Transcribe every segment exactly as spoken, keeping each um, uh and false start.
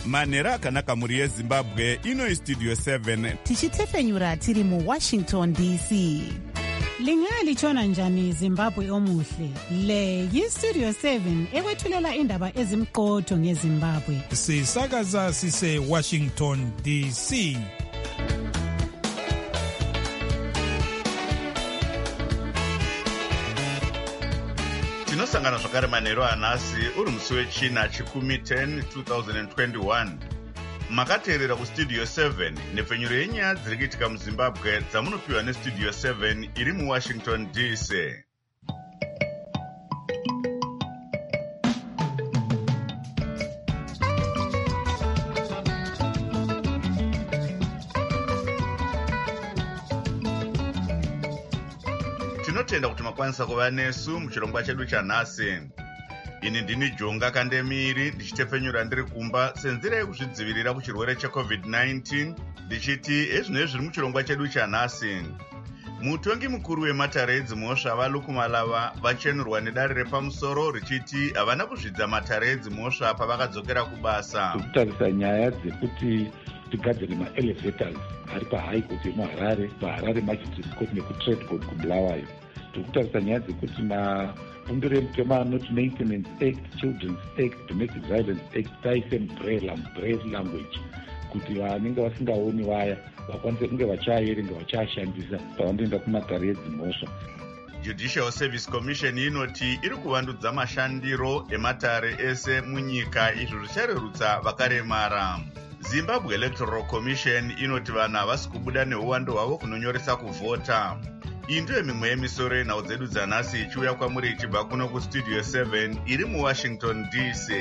manhero akanaka mhuri yezimbabwe. Ino istudio seven tichitefenyura tiri muwashington D C. Lingalitshona njani Zimbabwe omuhle? Le yistudio seven ekwethulela indaba ezimqotho ngeZimbabwe. Sisakaza sise Washington D C. Tinosangana zvakare manhero anhasi uri musi wechina chikumi ten twenty twenty-one. Makateerera kustudio seven nepfenyuro yenyaya dziri kuitika muZimbabwe dzamunopiwa nestudio seven iri muWashington D C. Tinotenda kuti makwanisa kuva nesu muchirongwa chedu chanhasi. Ini ndini Jonga Kandemiri ndichitefenyura ndiri kumba senzira yekuzvidzivirira kuchirwere checovid nineteen ndichiti ezvinezvi zviri muchirongwa chedu chanhasi. Mutongi mukuru wematare edzimhosva vaLukumalava vachenurwa nedare repamusoro richiti havana kuzvidza matare edzimhosva pavakadzokera kubasa. Kutarisa nyaya dzekuti tigadzire maelevators ari paHigh Court yemuHarare, paHarare Magistrate Court nekuTrade Court kuBulawayo. Tikutarisa nyaya dzekuti mafumbiro emutemo anoti Maintenance Act, Children's Act, Domestic Violence Act taise mubrave language kuti vanenge vasingaoni vaya vakwanise kunge vachaerenga vachashandisa pavanoenda kumatare edzimhosva. Judicial Service Commission inoti iri kuvandudza mashandiro ematare ese munyika, izvo zvicharerutsa vakaremara. Zimbabwe Electoral Commission inoti vanhu havasi kubuda neuwando hwavo kunonyoresa kuvhota. Iyi ndiyo mimwe yemisoro yenhau dzedu dzanhasi ichiuya kwamuri ichibva kuno kustudio seven iri muWashington D C.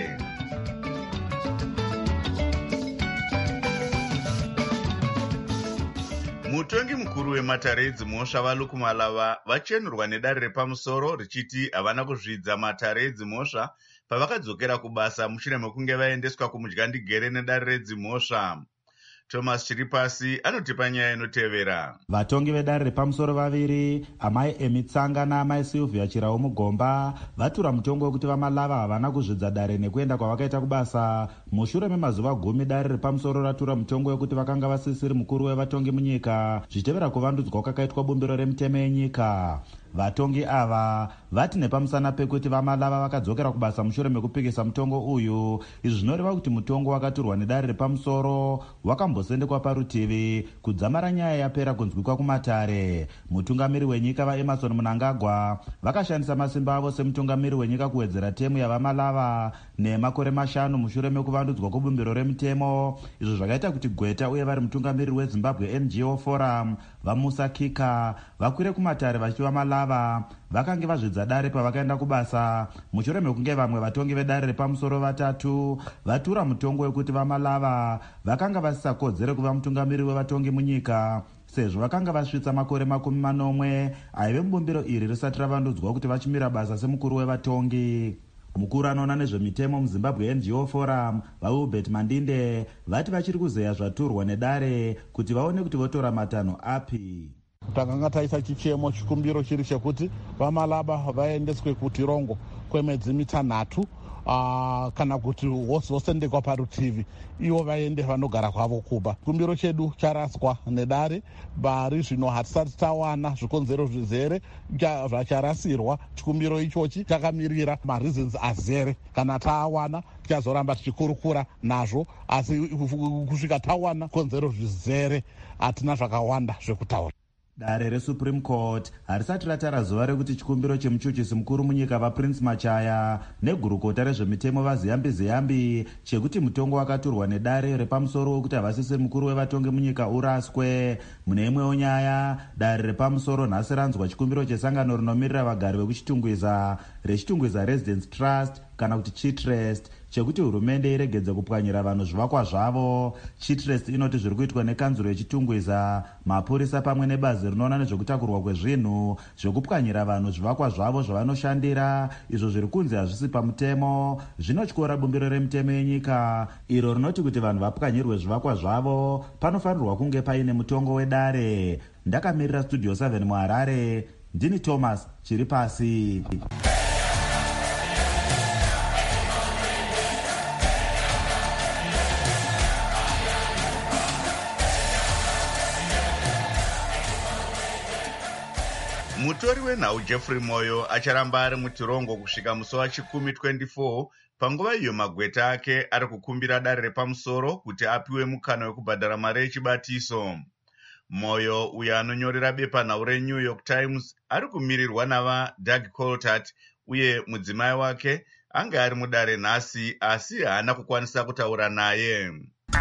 Mutongi mukuru wematare edzimhosva vaLukumalava vachenurwa nedare repamusoro richiti havana kuzvidza matare edzimhosva pavakadzokera kubasa mushure mekunge vaendeswa kumudyandigere nedare redzimhosva. Thomas Chiripasi anotipa nyaya inotevera. Vatongi vedare repamusoro vaviri, amai Emitsanga naamai Sylvia Chirau Mugomba, vatura mutongo wekuti vaMalava havana kuzvidza dare nekuenda kwavakaita kubasa. Mushure memazuva gumi dare repamusoro ratura mutongo wekuti vakanga vasisiri mukuru wevatongi munyika, zvichitevera kuvandudzwa kwakaitwa bumbiro remutemo yenyika. Vatongi ava vati nepamusana pekuti vaMalava vakadzokera kubasa mushure mekupikisa mutongo uyu. Izvi zvinoreva kuti mutongo wakaturwa nedare repamusoro wakambosendekwa parutivi kudzamara nyaya yapera kunzwikwa kumatare. Mutungamiri wenyika vaEmerson Mnangagwa vakashandisa masimba avo semutungamiri wenyika kuwedzera temu yavaMalava nemakore mashanu mushure mekuvandudzwa kwebumbiro remutemo. Izvo zvakaita kuti Gweta uye vari mutungamiri weZimbabwe N G O Forum vaMusa Kika vakwire kumatare vachiva Malava vakange vazvidza dare pavakaenda kubasa mushure mekunge vamwe vatongi vedare repamusoro vatatu vatura mutongo wekuti vaMalava vakanga vasisakodzere kuva mutungamiri wevatongi munyika sezvo vakanga vasvitsa makore makumi manomwe aive mubumbiro iri risati ravandudzwa kuti vachimira basa semukuru wevatongi. Mukuru anoona nezvemitemo muZimbabwe N G O Forum vaHubert Mandinde vati vachiri kuzeya zvaturwa nedare kuti vaone kuti votora matanho api. Takanga taisa chichemo chikumbiro chiri chekuti vaMalava vaendeswe kutirongo kwemedzi mitanhatu uh, kana kuti vosendekwa parutivi ivo vaende vanogara kwavo kuba. Chikumbiro chedu charaswa nedare, bari zvino hatisati tawana zvikonzero zvizere zvacharasirwa. Chikumbiro ichochi chakamirira mareasons azere, kana tawana tichazoramba tichikurukura nazvo, asi kusvika tawana konzero zvizere hatina zvakawanda zvekutaura. Dare reSupreme Court harisati ratara zuva rekuti chikumbiro chemuchuchisi mukuru munyika vaPrince Machaya negurukota rezvemitemo vaZiyambi Ziyambi chekuti mutongo wakaturwa nedare repamusoro wekuti havasisi mukuru wevatongi munyika uraswe. Mune imwewo nyaya, dare repamusoro nhasi ranzwa chikumbiro chesangano rinomirira vagari vekuchitungwiza rechitungwiza Residence Trust kana kuti Chitrust chekuti hurumende iregedze kupwanyira vanhu zvivakwa zvavo. Chitrust inoti zviri kuitwa nekanzuro yechitungwiza, mapurisa pamwe nebazi rinoona nezvekutakurwa kwezvinhu zvekupwanyira vanhu zvivakwa zvavo zvavanoshandira, izvo zviri kunzi hazvisi pamutemo, zvinotyora bumbiro remutemo yenyika iro rinoti kuti vanhu vapwanyirwe zvivakwa zvavo panofanirwa kunge paine mutongo wedare. Ndakamirira studio seven muHarare, ndini Thomas Chiripasi. mutori wenhau Jeffrey Moyo acharamba ari mutirongo kusvika musi wachikumi twenty-four panguva iyo magweta ake ari kukumbira dare repamusoro kuti apiwe mukana wekubhadhara mari yechibatiso. Moyo uyo anonyorera bepanhau reNew York Times ari kumirirwa nava Doug Coltart uye mudzimai wake anga ari mudare nhasi asi haana kukwanisa kutaura naye.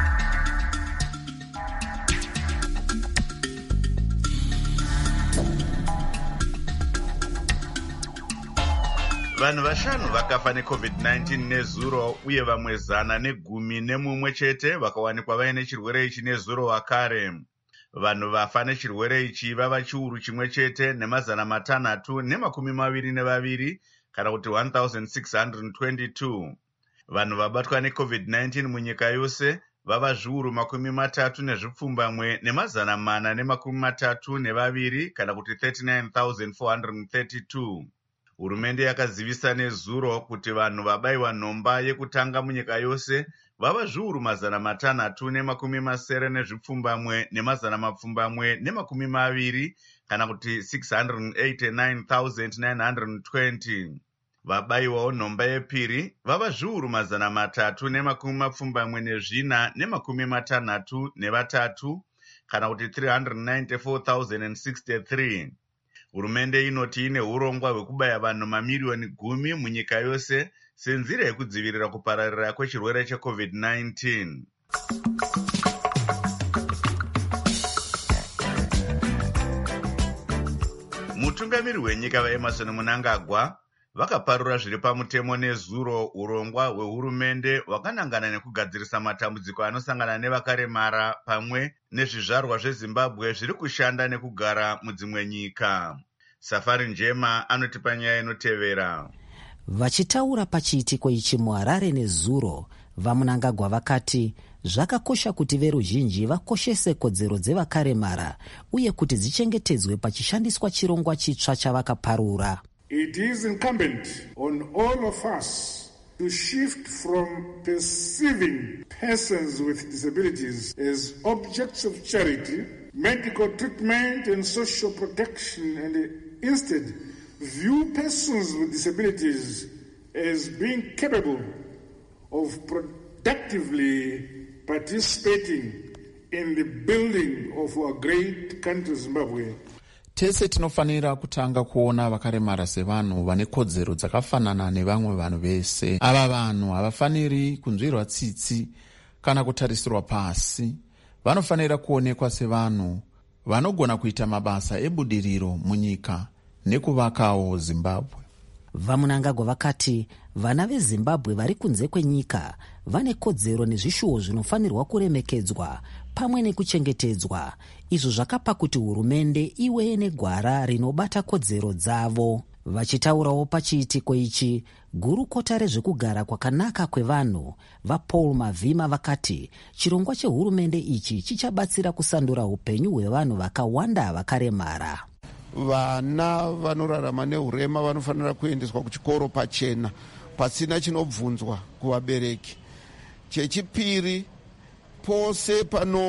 Vanhu vashanu vakafa neCovid nineteen nezuro uye vamwe zana negumi nemumwe chete vakawanikwa vaine chirwere ichi nezuro wakare. Vanhu vafa nechirwere ichi vava chiuru chimwe chete nemazana matanhatu nemakumi maviri nevaviri kana kuti one thousand six hundred twenty-two. Vanhu vabatwa neCovid nineteen munyika yose vava zviuru makumi matatu nezvipfumbamwe nemazana mana nemakumi matatu nevaviri kana kuti thirty-nine thousand four hundred thirty-two. Hurumende yakazivisa nezuro kuti vanhu vabayiwa nhomba yekutanga munyika yose vava zviuru mazana matanhatu nemakumi masere nezvipfumbamwe nemazana mapfumbamwe nemakumi maviri kana kuti six hundred eighty-nine thousand nine hundred twenty. Vabayiwawo nhomba yepiri vava zviuru mazana matatu nemakumi mapfumbamwe nezvina nemakumi matanhatu nevatatu kana kuti three hundred ninety-four thousand sixty-three. Hurumende inoti ine urongwa hwekubaya vanhu mamiriyoni gumi munyika yose senzira yekudzivirira kupararira kwechirwere cheCovid nineteen. Mutungamiri wenyika vaEmerson Mnangagwa vakaparura zviri pamutemo nezuro urongwa hwehurumende hwakanangana nekugadzirisa matambudziko anosangana nevakaremara pamwe nezvizvarwa zveZimbabwe zviri kushanda nekugara mudzimwe nyika. Safari Njema anotipa nyaya inotevera. Vachitaura pachiitiko ichi muHarare nezuro, vaMnangagwa vakati zvakakosha kuti veruzhinji vakoshese kodzero dzevakaremara uye kuti dzichengetedzwe pachishandiswa chirongwa chitsva chavakaparura. It is incumbent on all of us to shift from perceiving persons with disabilities as objects of charity, medical treatment and social protection, and instead view persons with disabilities as being capable of productively participating in the building of our great country Zimbabwe. Tese tinofanira kutanga kuona vakaremara sevanhu vane kodzero dzakafanana nevamwe vanhu vese. Ava vanhu havafaniri kunzwirwa tsitsi kana kutarisirwa pasi. Vanofanira kuonekwa sevanhu vanogona kuita mabasa ebudiriro munyika nekuvakawo Zimbabwe. VaMnangagwa vakati vana veZimbabwe vari kunze kwenyika vane kodzero nezvishuwo zvinofanirwa kuremekedzwa pamwe nekuchengetedzwa. Izvo zvakapa kuti hurumende iwe negwara rinobata kodzero dzavo. Vachitaurawo pachiitiko ichi, gurukota rezvekugara kwakanaka kwevanhu vaPaul Mavhima vakati chirongwa chehurumende ichi chichabatsira kusandura upenyu hwevanhu vakawanda vakaremara. Vana vanorarama nehurema vanofanira kuendeswa kuchikoro pachena pasina chinobvunzwa kuvabereki. Chechipiri, pose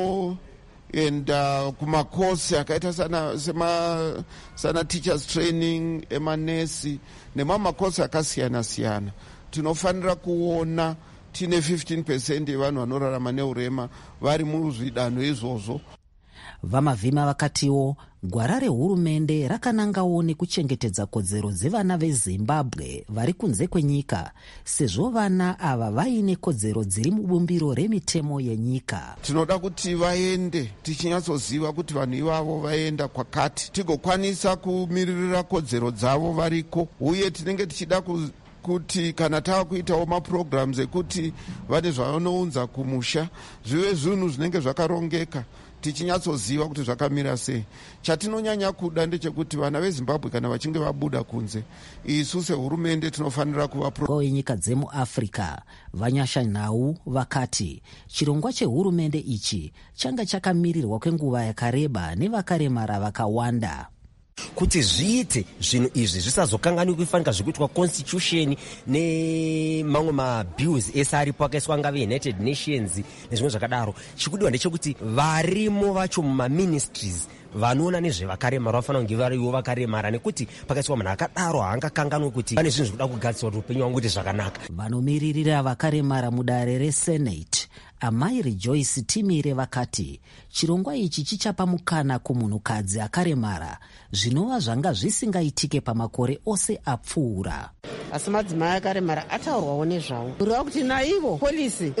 panoenda kumakosi akaita sana sema sana teachers training, emanesi nemamakosi akasiyana siyana, tinofanira kuona tine fifteen percent yevanhu vanorarama nehurema vari muzvidanho izvozvo. VaMavhima vakatiwo gwara rehurumende rakanangawo nekuchengetedza kodzero dzevana veZimbabwe vari kunze kwenyika, sezvo vana ava vaine kodzero dziri mubumbiro remitemo yenyika. Tinoda kuti vaende tichinyatsoziva kuti vanhu ivavo vaenda kwakati, tigokwanisa kumiririra kodzero dzavo variko, uye tinenge tichida ku kuti kana tava kuitawo maprograms ekuti vane zvavanounza kumusha zvive zvinhu zvinenge zvakarongeka, tichinyatsoziva kuti zvakamira sei. Chatinonyanya kuda ndechekuti vana veZimbabwe kana vachinge vabuda kunze, isu sehurumende tinofanira kuva wenyika dzemuAfrica. Vanyasha Nhau vakati chirongwa chehurumende ichi changa chakamirirwa kwenguva yakareba nevakaremara vakawanda. Kuti zviite zvinhu izvi zvisazokanganwi kufanika zvikuitwa constitution nemamwe mabills ese aripo akaiswa ngave United Nations nezvimwe zvakadaro. Chikudiwa ndechekuti varimo vacho mumaministries vanoona nezvevakaremara vafanira kunge variwo vakaremara, nekuti pakaiswa munhu akadaro haangakanganwe kuti pane zvinhu zvinoda kugadziswa kuti upenyu hwangu kuti zvakanaka. Vanomiririra vakaremara mudare resenate amai Rejoice Timire vakati chirongwa ichi chichapa mukana kumunhukadzi akaremara, zvinova zvanga zvisingaitike pamakore ose apfuura. Asi madzimai akaremara ataurwawo nezvavo kureva kuti naivo polisi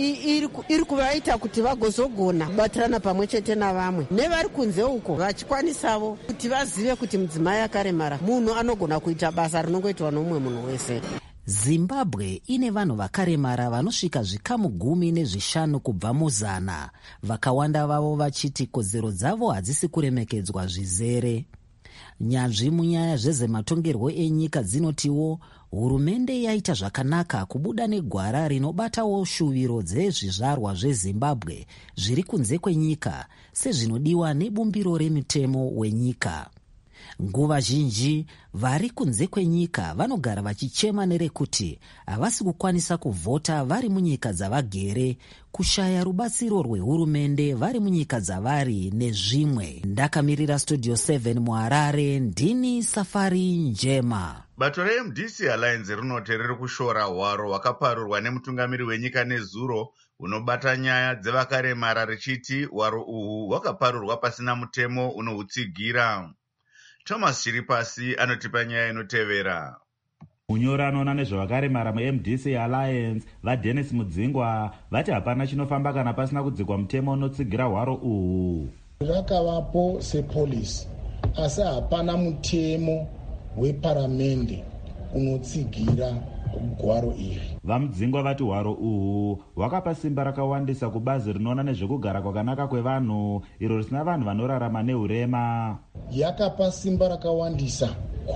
iri kuvaita kuti vagozogona kubatirana pamwe chete navamwe nevari kunze uko vachikwanisawo kuti vazive kuti mudzimai akaremara munhu anogona kuita basa rinongoitwa nomumwe munhu wese. Zimbabwe ine vanhu vakaremara vanosvika zvikamu gumi nezvishanu kubva muzana, vakawanda vavo vachiti kodzero dzavo hadzisi kuremekedzwa zvizere. Nyanzvi munyaya zvezvematongerwo enyika dzinotiwo hurumende yaita zvakanaka kubuda negwara rinobatawo shuviro dzezvizvarwa zveZimbabwe zviri kunze kwenyika sezvinodiwa nebumbiro remutemo wenyika. Nguva zhinji vari kunze kwenyika vanogara vachichema nerekuti havasi kukwanisa kuvhota vari munyika dzavagere, kushaya rubatsiro rwehurumende vari munyika dzavari nezvimwe. Ndakamirira Studio seven muHarare, ndini Safari Njema. Bato reM D C Alliance rinoti riri kushora hwaro hwakaparurwa nemutungamiri wenyika nezuro unobata nyaya dzevakaremara richiti hwaro uhu hwakaparurwa pasina mutemo unohutsigira. Thomas Chiripasi anotipa nyaya inotevera. Munyori anoona nezvevakaremara muM D C Alliance vaDennis Mudzingwa vati hapana chinofamba kana pasina kudzikwa mutemo unotsigira hwaro uhu. Rakavapo sepolisi asi hapana mutemo weparamende unotsigira gwaro iri. VaMudzingwa vati hwaro uhu hwakapa simba rakawandisa kubazi rinoona nezvekugara kwakanaka kwevanhu iro risina vanhu vanorarama nehurema. Yakapa simba rakawandisa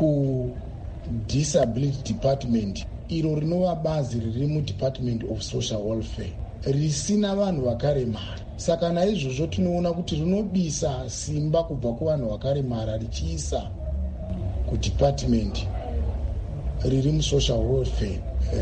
kuDisability Department iro rinova bazi riri muDepartment of Social Welfare risina vanhu vakaremara. Saka naizvozvo tinoona kuti rinobisa simba kubva kuvanhu vakaremara richiisa kuDepartment riri musocial welfare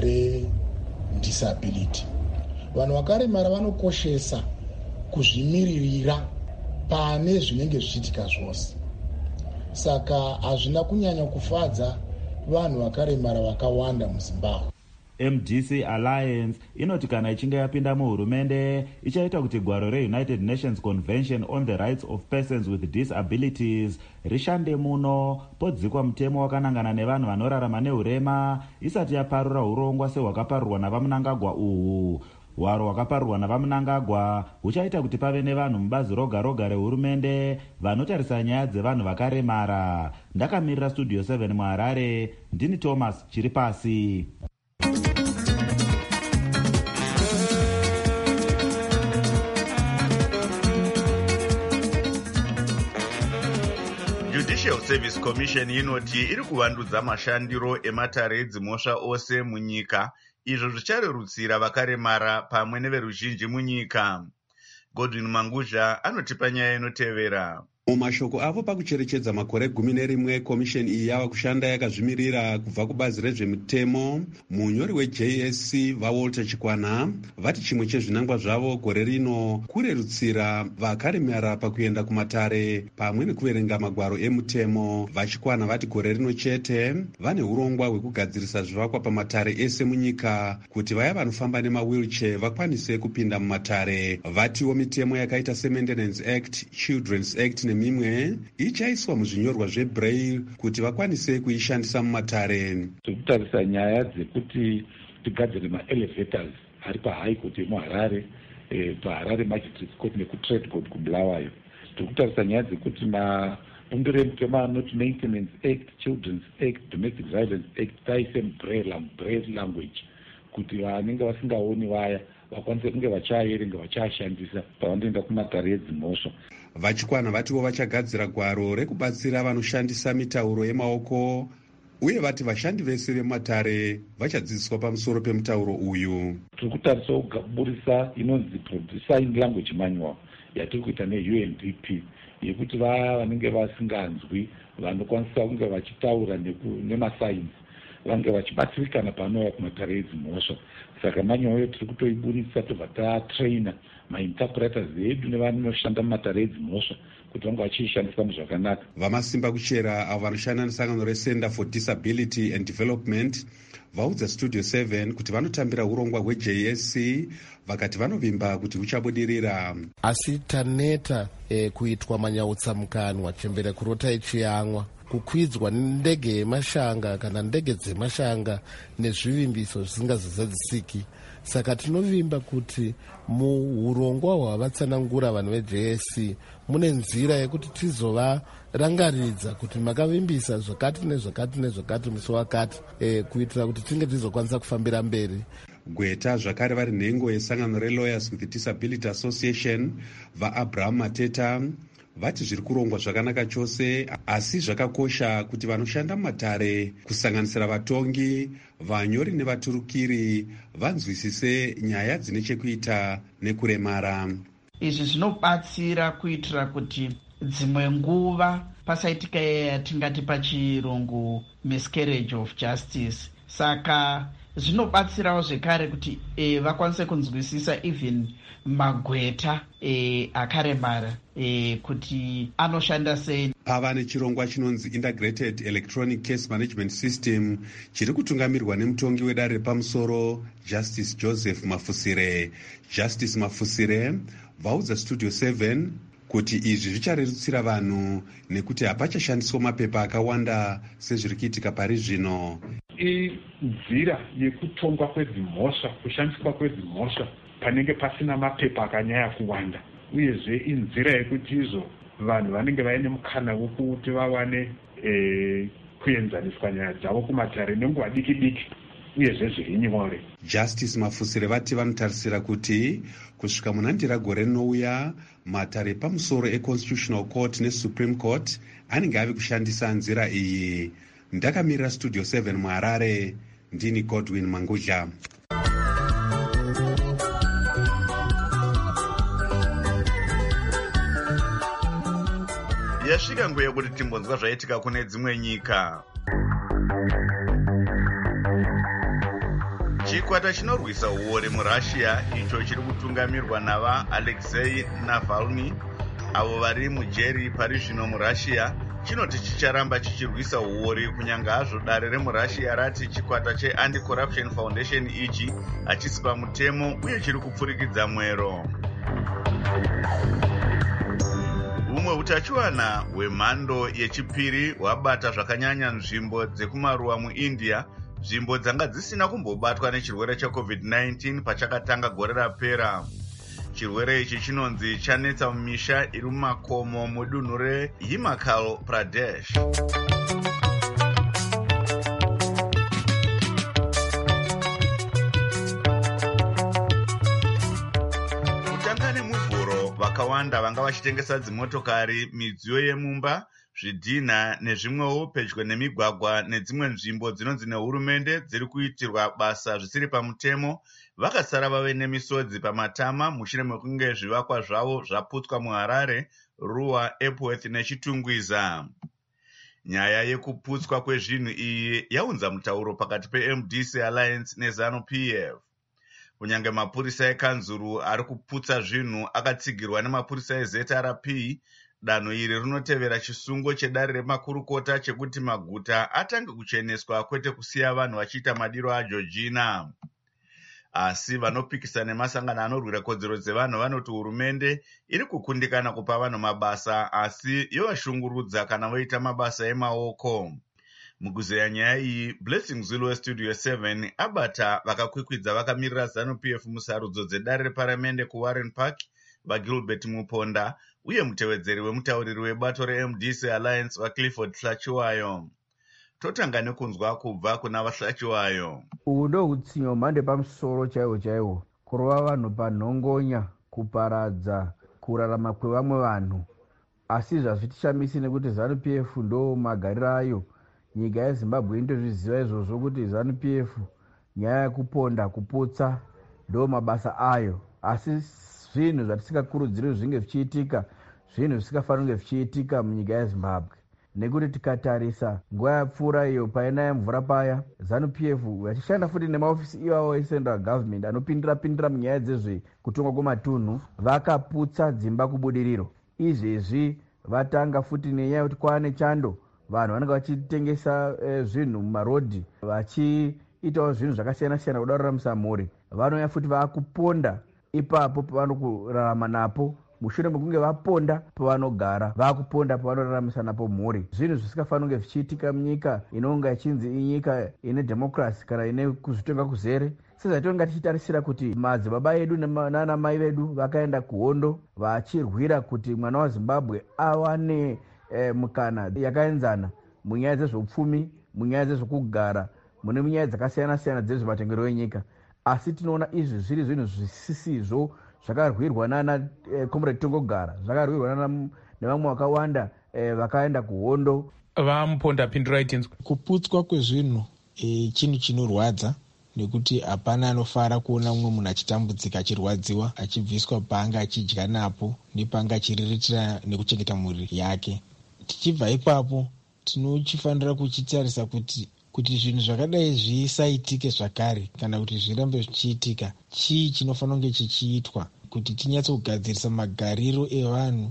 redisability. Vanhu vakaremara vanokoshesa kuzvimiririra pane zvinenge zvichiitika zvose. Saka hazvina kunyanya kufadza vanhu vakaremara vakawanda muZimbabwe. M D C Alliance inoti kana ichinge yapinda muhurumende ichaita kuti gwaro reUnited Nations Convention on the Rights of Persons with Disabilities rishande muno podzikwa mutemo wakanangana nevanhu vanorarama nehurema isati yaparura urongwa sehwakaparurwa navaMunangagwa uhu. Hwaro hwakaparurwa navaMunangagwa huchaita kuti pave nevanhu mubazi roga roga rehurumende vanotarisa nyaya dzevanhu vakaremara. Ndakamirira Studio seven muHarare, ndini Thomas Chiripasi. Judicial Service Commission inoti iri kuvandudza mashandiro ematare edzimhosva ose munyika, izvo zvicharerutsira vakaremara pamwe neveruzhinji munyika. Godwin Manguzha anotipa nyaya inotevera. Mumashoko avo pakucherechedza makore gumi nerimwe komisheni iyi yava kushanda yakazvimirira kubva kubazi rezvemutemo, munyori weJ S C vaWalter Chikwana vati chimwe chezvinangwa zvavo gore rino kurerutsira vakaremara pakuenda kumatare pamwe nekuverenga magwaro emutemo. VaChikwana vati gore rino chete vane urongwa hwekugadzirisa zvivakwa pamatare ese munyika kuti vaya vanofamba nemawheelchair vakwanise kupinda mumatare. Vatiwo mitemo yakaita seMaintenance Act, Children's Act nemimwe ichaiswa muzvinyorwa zvebraille kuti vakwanise kuishandisa mumatare. Tikutarisa nyaya dzekuti tigadzire maelevators ari paHigh Court yemuHarare, eh, paHarare Magistrates Court nekuTrade Court kuBulawayo. Tikutarisa nyaya dzekuti mabumbiro emutemo anoti Maintenance Act, Children's Act, Domestic Violence Act taise braille language kuti vanenge vasingaoni vaya vakwanise kunge vachaerenga vachashandisa pavanoenda kumatare edzimhosva. VaChikwana vatiwo vachagadzira gwaro rekubatsira vanoshandisa mitauro yemaoko uye vati vashandi vese vematare vachadzidziswa pamusoro pemutauro uyu. Tiri kutarisawo kuburisa inonzi Sign Language Manual yatiri kuita neU N D P yekuti vaya vanenge vasinganzwi vanokwanisa kunge vachitaura nemasigns vange vachibatsirikana panouya kumatare edzimhosva. Saka manyoyo tiri kutoiburisa tobva tatraina mainterpreters edu nevanoshanda mumatare edzimhosva kuti vange vachiishandisa muzvakanaka. Vamasimba kuchera avo vanoshanda nesangano recenter for disability and development vaudza studio seven kuti vanotambira urongwa hweJ S C vakati vanovimba kuti huchabudirira. Asi taneta eh, kuitwa manyautsamukanwa chembere kurota ichiyamwa kukwidzwa ndege yemashanga kana ndege dzemashanga nezvivimbiso zvisingazozadzisiki. Saka tinovimba kuti muurongwa hwavatsanangura vanhu veJ S C mune nzira yekuti tizovarangaridza kuti makavimbisa zvakati nezvakati nezvakati musi wakati e, kuitira kuti tinge tizokwanisa kufambira mberi. Gweta zvakare vari nhengo yesangano reLawyers with Disability Association vaAbraham Mateta vati zviri kurongwa zvakanaka chose, asi zvakakosha kuti vanoshanda mumatare kusanganisira vatongi, vanyori nevaturukiri vanzwisise nyaya dzine chekuita nekuremara. Izvi zvinobatsira kuitira kuti dzimwe nguva pasaitika yatingati pachirungu miscarriage of justice. Saka zvinobatsirawo zvekare kuti e, vakwanise kunzwisisa even magweta e, akaremara e, kuti anoshanda sei. Pava nechirongwa chinonzi Integrated Electronic Case Management System chiri kutungamirwa nemutongi wedare repamusoro Justice Joseph Mafusire. Justice Mafusire vaudza Studio seven kuti izvi zvicharerutsira vanhu nekuti hapachashandiswa mapepa akawanda sezviri kuitika pari zvino. Inzira yekutongwa kwedzimhosva, kushandiswa kwedzimhosva panenge pasina mapepa akanyanya kuwanda, uyezve inzira yekuti izvo vanhu vanenge vaine mukana wekuti vawane e, kuenzaniswa nyaya dzavo kumatare nenguva diki diki uyezve zviri nyore. Justice Mafusire vati vanotarisira kuti kusvika muna ndiragore rinouya matare pamusoro eConstitutional Court neSupreme Court anenge ave kushandisa nzira iyi. Ndakamirira Studio seven muHarare, ndini Godwin Mangudla. Yasvika nguva yekuti timbonzwa zvaitika kune dzimwe nyika. Chikwata chinorwisa uori muRussia icho chiri kutungamirwa nava Alexei Navalny avo vari mujeri pari zvino muRussia chinoti chicharamba chichirwisa uori kunyange hazvo dare remuRussia rati chikwata cheAnti-Corruption Foundation ichi hachisi pamutemo uye chiri kupfurikidza mwero. Humwe utachiwana hwemhando yechipiri hwabata zvakanyanya nzvimbo dzekumaruwa muIndia, nzvimbo dzanga dzisina kumbobatwa nechirwere cheCovid nineteen pachakatanga gore rapera. Chirwere ichi chinonzi chanetsa mumisha iri mumakomo mudunhu reHimachal Pradesh. Kutanga nemuvhuro, vakawanda vanga vachitengesa dzimotokari, midziyo yemumba, zvidhina nezvimwewo pedyo nemigwagwa nedzimwe nzvimbo dzinonzi nehurumende dziri kuitirwa basa zvisiri pamutemo vakasara vave nemisodzi pamatama mushure mekunge zvivakwa zvavo zvaputswa muHarare, Ruwa, Epworth neChitungwiza. Nyaya yekuputswa kwezvinhu iyi yaunza mutauro pakati peM D C Alliance neZanu-P F. Kunyange mapurisa ekanzuru ari kuputsa zvinhu akatsigirwa nemapurisa eZ R P, danho iri rinotevera chisungo chedare remakurukota chekuti maguta atange kucheneswa kwete kusiya vanhu vachiita madiro aJorgina. Asi vanopikisa nemasangano anorwira kodzero dzevanhu vanoti hurumende iri kukundikana kupa vanhu mabasa asi yovashungurudza kana voita mabasa emaoko. Mukuzeya nyaya iyi, Blessing Zulu weStudio seven abata vakakwikwidza vakamirira Zanu-P F musarudzo dzedare reparamende kuWarren Park, vaGilbert Muponda uye mutevedzeri wemutauriri webato reM D C Alliance vaClifford Hlachiwayo. Totanga nekunzwa kubva kuna vaHlachiwayo. Uhu ndo hutsinyo mhando pamusoro chaiwo chaiwo, kurova vanhu panhongonya, kuparadza kurarama kwevamwe vanhu. Asi zvazvitishamisi nekuti Zanu-P F ndo magariro ayo. Nyika yeZimbabwe indozviziva izvozvo kuti Zanu-P F nyaya yekuponda kuputsa ndo mabasa ayo. Asi zvinhu zvatisingakurudziri zvinge zvichiitika, zvinhu zvisingafaniri kunge zvichiitika munyika yeZimbabwe. Nekuti tikatarisa nguva yapfuura iyo painaya mvura paya, Zanu-P F vachishanda futi nemaofisi iwawo eCentral Government anopindira pindira munyaya dzezvekutongwa kwematunhu vakaputsa dzimba kubudiriro. Izvezvi vatanga futi nenyaya yekuti kwaane chando, vanhu vanenge vachitengesa eh, zvinhu mumarodhi vachiitawo zvinhu zvakasiyana-siyana kuda kuraramisa mhuri. Vanouya futi vaakuponda ipapo pavanokurarama napo, mushure mekunge vaponda pavanogara vaakuponda pavanoraramisa napo mhuri. Zvinhu zvisingafaniri kunge zvichiitika munyika inonga ichinzi inyika ine dhemokrasi kana ine kuzvitenga kuzere. Sezvatinonga tichitarisira kuti madzibaba edu nana mai vedu vakaenda kuhondo vachirwira kuti mwana waZimbabwe awane eh, mukana yakaenzana munyaya dzezveupfumi, munyaya dzezvekugara, mune munyaya dzakasiyana-siyana dzezvematengero enyika. Asi tinoona izvi zviri zvinhu zvisisizvo zvakarwirwa nana eh, Comrade Tongogara, zvakarwirwa nana nevamwe vakawanda eh, vakaenda kuhondo. Vamuponda pindurai tinzwe. Kuputswa kwezvinhu eh, chinhu chinorwadza, nekuti hapana anofara kuona mumwe munhu achitambudzika, achirwadziwa, achibviswa paanga achidya napo nepaanga achiriritira nekuchengeta mhuri yake. Tichibva ipapo tinochifanira kuchitarisa kuti kuti zvinhu zvakadai zvisaitike zvakare kana kuti zvirambe zvichiitika, chii chinofanira kunge chichiitwa kuti tinyatsogadzirisa magariro evanhu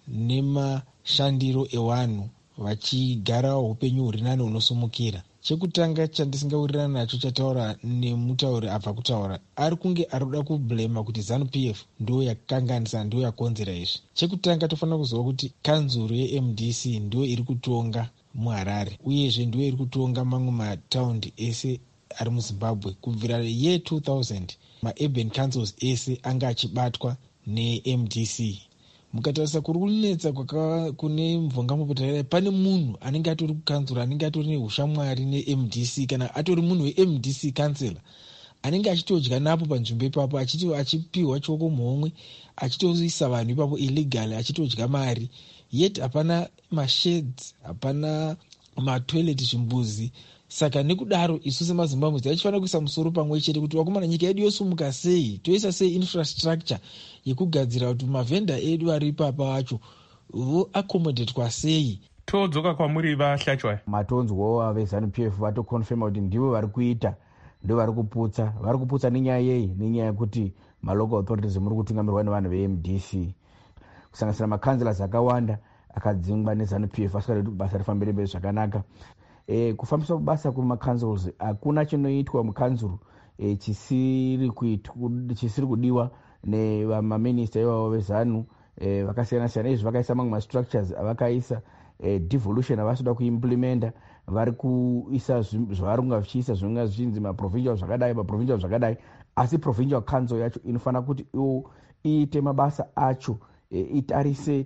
nemashandiro evanhu vachigara upenyu huri nani hunosumukira. Chekutanga chandisingawirirana nacho chataura nemutauri abva kutaura, ari kunge ari kuda kublema kuti ZANU P F ndo yakanganisa, ndo yakonzera izvi. Chekutanga tofanira kuziva kuti kanzuro ye-M D C ndo iri kutonga muHarare, uyezve ndo iri kutonga mamwe mataundi ese ari muZimbabwe. Kubvira ye two thousand ma-urban councils ese anga achibatwa ne-M D C. Mukatarisa kuri kunetsa kune mvungamupota, pane munhu anenge atori kukanzura, anenge atori neushamwari ne-M D C kana atori munhu we-M D C councillor anenge achitodya napo panzvimbo ipapo, achipiwa choko muhomwe, achitoisa vanhu ipapo illegal, achitodya mari. Yet hapana masheds, hapana matoilet, zvimbuzi. Saka nekudaro isu semaZimbabwe tichifanira kuisa musoro pamwe chete kuti wakomana nyika yedu yosumuka sei, toisa sei infrastructure yekugadzira kuti mavhenda edu ari ipapa wacho vo accommodatwa sei. Todzoka kwamuri vaHlachwaya. Matonzwo veZANU P F vatokonfirma kuti ndivo vari kuita, ndo vari kuputsa. Vari kuputsa nenyaya yei? Nenyaya yekuti malocal authorities muri kutungamirwa nevanhu ve-M D C, kusanganisira makanzilasi akawanda akadzingwa neZANU P F asingadi kuti basa rifambire mberi zvakanaka. E, kufambiswa kubasa kumakanzels hakuna chinoitwa mukanzuru e, chisiri chisiri kudiwa nevamaminista ivavo vezanu e, vakasiyana-siyana. Izvi vakaisa mamwe mastructures avakaisa e, devolution avasida kuimplementa, vari kuisa zvavari kunga vichiisa zvinonga zvichinzi maprovincial zvakadai maprovincial zvakadai, asi provincial council yacho inofanira kuti iite mabasa acho e, itarise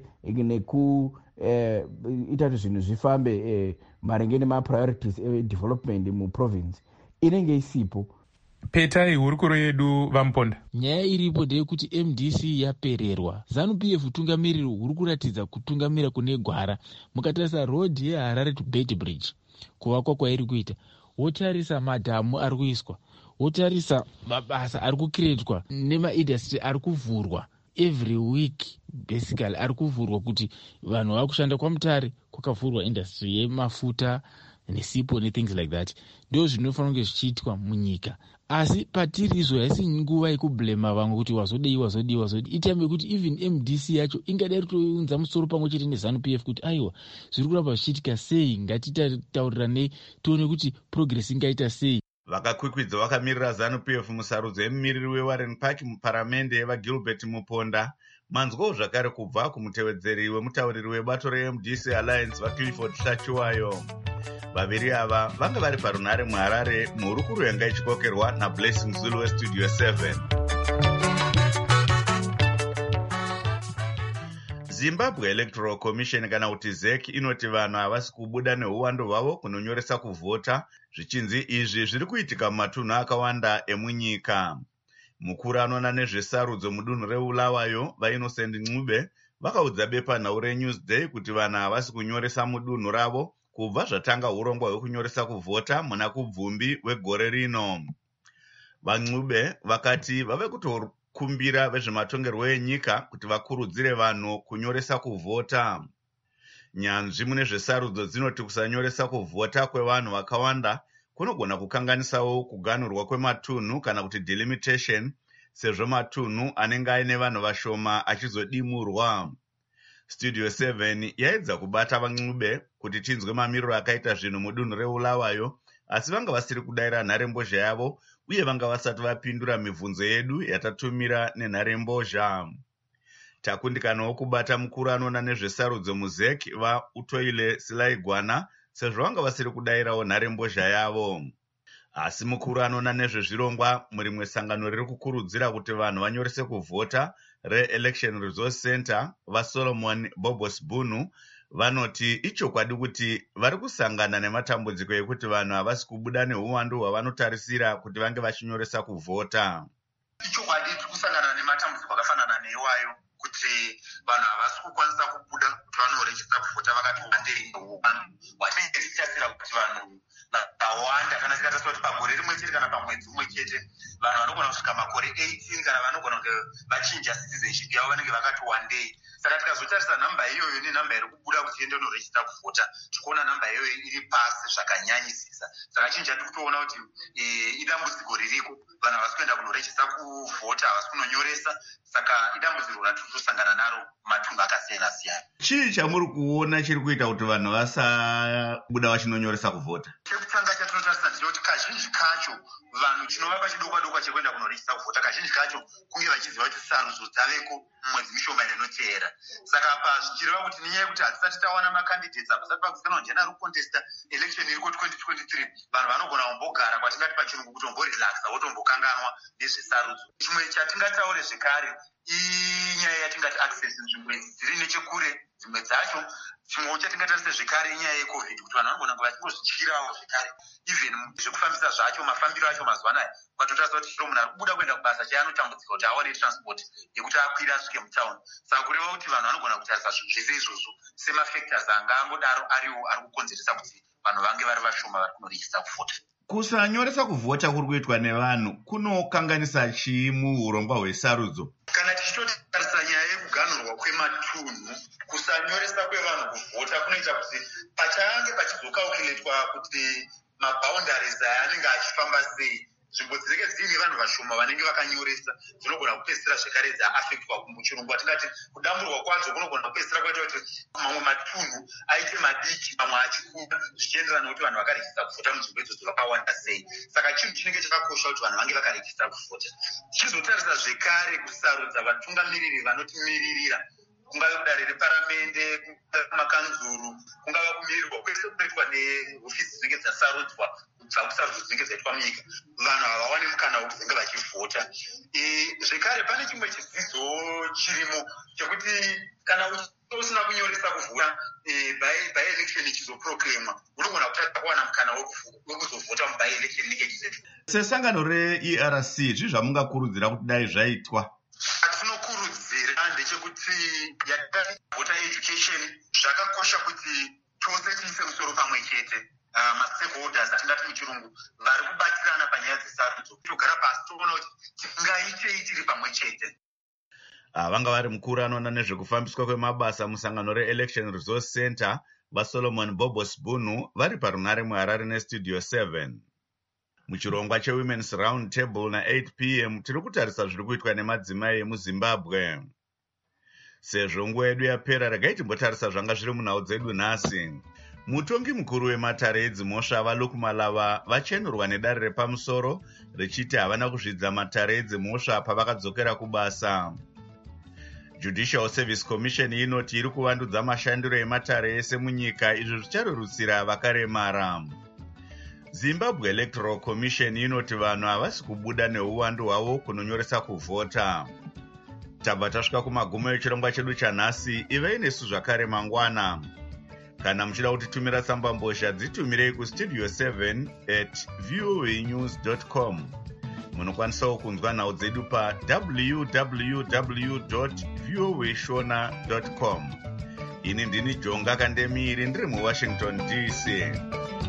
neku e, ita kuti zvinhu zvifambe e, maringe nemapriorities edevelopment muprovince inenge isipo. Petai hurukuro yedu Vamuponda. Nyaya iripo ndeyekuti M D C yapererwa. ZANU P F tungamiriro huri kuratidza kutungamira kune gwara. Mukatarisa road yeHarare to Beit Bridge kuvakwa kwairi kuita, wotarisa madhamu ari kuiswa, wotarisa mabasa ari kukiretwa nemaindustry ari kuvhurwa every week, basically ari kuvhurwa kuti vanhu vakushanda kwaMutare kwakavhurwa industry yemafuta nesipo nethings like that. Ndo zvinofanira kunge zvichiitwa munyika. Asi patiri izvo haisi nguva yekublema vamwe kuti wazodei wazodei wazodei. Itambe kuti even M D C yacho ingadai kutounza musoro pamwe chete neZANU P F kuti aiwa zviri kuramba zvichiitika sei, ngatitaurirane tione kuti progress ingaita sei. Vakakwikwidza vakamirira ZANU P F musarudzo yemumiriri weWarren Park muparamende yevaGilbert Muponda, manzwo zvakare kubva kumutevedzeri wemutauriri webato re-M D C Alliance vaClifford Hlachiwayo. Vaviri ava vanga vari parunhare muHarare muhurukuro yanga ichikokerwa naBlessing Zulu weStudio seven. Zimbabwe Electoral Commission kana kuti Z E C inoti vanhu havasi kubuda neuwando hwavo kunonyoresa kuvhota, zvichinzi izvi zviri kuitika mumatunhu akawanda emunyika. Mukuru anoona nezvesarudzo mudunhu reBulawayo vaInnocent Ncube vakaudza bepanhau reNewsday kuti vanhu havasi kunyoresa mudunhu ravo kubva zvatanga urongwa hwekunyoresa kuvhota muna kubvumbi wegore rino. VaNcube vakati vave kutokumbira vezvematongerwo enyika kuti vakurudzire vanhu kunyoresa kuvhota. Nyanzvi mune zvesarudzo dzinoti kusanyoresa kuvhota kwevanhu vakawanda kunogona kukanganisawo kuganhurwa kwematunhu kana kuti delimitation, sezvo matunhu anenge aine vanhu vashoma achizodimurwa. Studio seven yaedza kubata van'ube kuti tinzwe mamiriro akaita zvinhu mudunhu reBulawayo, asi vanga vasiri kudayira nharembozha yavo uye vanga vasati vapindura mibvunzo yedu yatatumira nenharembozha. Takundikanawo kubata mukuru anoona nezvesarudzo muzek vaUtoile Silaigwana sezvo vanga vasiri kudayirawo nharembozha yavo. Asi mukuru anoona nezvezvirongwa murimwe sangano riri kukurudzira kuti vanhu vanyorese kuvhota re-Election Resource Center vaSolomon Bobos Bunu vanoti ichokwadi kuti vari kusangana nematambudziko ekuti vanhu havasi kubuda neuwandu hwavanotarisira kuti vange vachinyoresa kuvhota. Ichokwadi tiri kusangana nematambudziko akafanana neiwayo kuti vanhu havasi kukwanisa kubuda kuti vanorejista kuvhota vakati wandei neuwandu hwatinenge tichasira kuti vanhu vakawanda kana tikataura kuti pagore rimwe chete kana pamwedzi umwe chete vanhu vanogona kusvika makore eighteen kana vanogona kunge vachinja citizenship yavo vanenge vakati wandei. Saka tikazotarisa nhamba iyoyo nenhamba iri kubuda kuti ende unorejista kuvhota tikuona nhamba iyoyo iri pasi zvakanyanyisisa. Saka chinja tiri kutoona kuti idambudziko ririko, vanhu havasi kuenda kunorejista kuvhota, havasi kunonyoresa. Saka idambudziko ratiri kutosangana naro matunhu akasiyana siyana. Chii chamuri kuona chiri kuita kuti vanhu vasabuda vachinonyoresa kuvhota? Chekutanga chatinotarisa ndechekuti kazhinji kacho vanhu chinovapa chidokwa dokwa chekuenda kunorejista kuvhota kazhinji kacho kunge vachiziva kuti sarudzo dzaveko mumwedzi mishoma inoteera. Saka apa zvichireva kuti nenyaya yekuti hatisati tawana makandidates apasati pakuzikanwa general contest election iriko twenty twenty-three, vanhu vanogona kumbogara kwatingati pachirungu kuti vomborelaxa votombokanganwa nezvesarudzo. Chimwe chatingataure zvekare inyaya yatingati access nzvimbo idzi dziri nechekure, dzimwe dzacho chimwewo chatingatarisa zvekare inyaya yecovid kuti vanhu vanogona kuva vachingozvityirawo zvekare even zvekufambisa zvacho mafambiro acho mazuva anaya kwatotarisa kuti chiro munhu ari kubuda kuenda kubasa chaanotambudzika kuti awane transport yekuti akwira asvike mutaundi. Saka kureva kuti vanhu vanogona kutarisa zvinhu zvese izvozvo semafactors anga angodaro ariwo ari kukonzeresa kuti vanhu vange vari vashoma vari kunorejista kuvhota. Kusanyoresa kuvhota kuri kuitwa nevanhu kunokanganisa chii muurongwa hwesarudzo? Kana tichitotarisa nyaya yekuganhurwa kwematunhu, kusanyoresa kwevanhu kuvhota kunoita kuti pachange pachizokaukuletwa kuti maboundaries aya anenge achifamba sei, nzvimbo dzinenge dziine vanhu vashoma vanenge vakanyoresa dzinogona kupedzisira zvekare dzaafektwa muchirungu atingati kudamburwa kwadzo kunogona kupedzisira kwaita kuti mamwe matunhu aite madiki mamwe achikura zvichienderana nekuti vanhu vakarejista kuvhota munzvimbo idzodzo vakawanda sei. Saka chinhu chinenge chakakosha kuti vanhu vange vakarejista kuvhota. Tichizotarisa zvekare kusarudza vatungamiriri vanotimiririra, kungava kudare reparamende, kumakanzuru, kungava kumirirwa kwese kunoitwa nehofisi dzinenge dzasarudzwa kubva kusarudzo dzinenge dzaitwa munyika, vanhu havawane mukana wekuti vange vachivhota. Zvekare pane chimwe chidzidzo chirimo chekuti kana usina kunyoresa kuvhota by election ichizoproclaimwa unogona kutadza kuwana mukana wekuzovhota muby election inenge ichizoitwa. Sesangano re-E R C zvii zvamungakurudzira kuti dai zvaitwa? Atinokurudzira ndechekuti yakati voter education zvakakosha kuti tose tiise musoro pamwe chete, mastakeholders atingati muchirungu vari kubatirana panyaya dzesarudzo, togara pasi toona kuti tingaitei tiri pamwe chete. Vanga vari mukuru anoona nezvekufambiswa kwemabasa musangano re-Election Resource Center vaSolomon Bobos Bunu vari parunare muHarare neStudio seven. Muchirongwa cheWomen's Round Table na-eight p m tiri kutarisa zviri kuitwa nemadzimai emuZimbabwe. Sezvo nguva yedu yapera, regai timbotarisa zvanga zviri munhau dzedu nhasi. Mutongi mukuru wematare edzimhosva vaLukmalava vachenurwa nedare repamusoro richiti havana kuzvidza matare edzimhosva pavakadzokera kubasa. Judicial Service Commission inoti iri kuvandudza mashandiro ematare ese munyika, izvo zvicharerutsira vakaremara. Zimbabwe Electoral Commission inoti vanhu havasi kubuda neuwandu hwavo kunonyoresa kuvhota. Tabva tasvika kumagumo echirongwa chedu chanhasi. Ivei nesu zvakare mangwana. Kana muchida kutitumira tsamba mbozha, dzitumirei kustudio seven at voanews dot com. Munokwanisawo kunzwa nhau dzedu pa w w w dot voa shona dot com. Ini ndini Jonga Kandemiri ndiri muWashington D C.